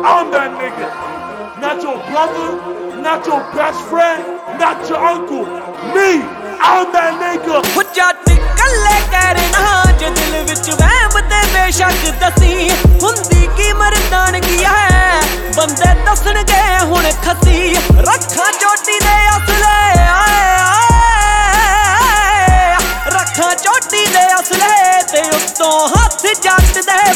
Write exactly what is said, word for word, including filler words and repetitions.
I'm that nigga. Not your brother, not your best friend, not your uncle. Me, I'm that nigga. हो जट कल्ले करना जो दिल विच वहम ते बेशक दसी हुंदी की मर्दानगी है बंदे दसणगे हुण खसी रखा चोटी दे असले रखा चोटी दे असले ते उत्तों हथ जट दे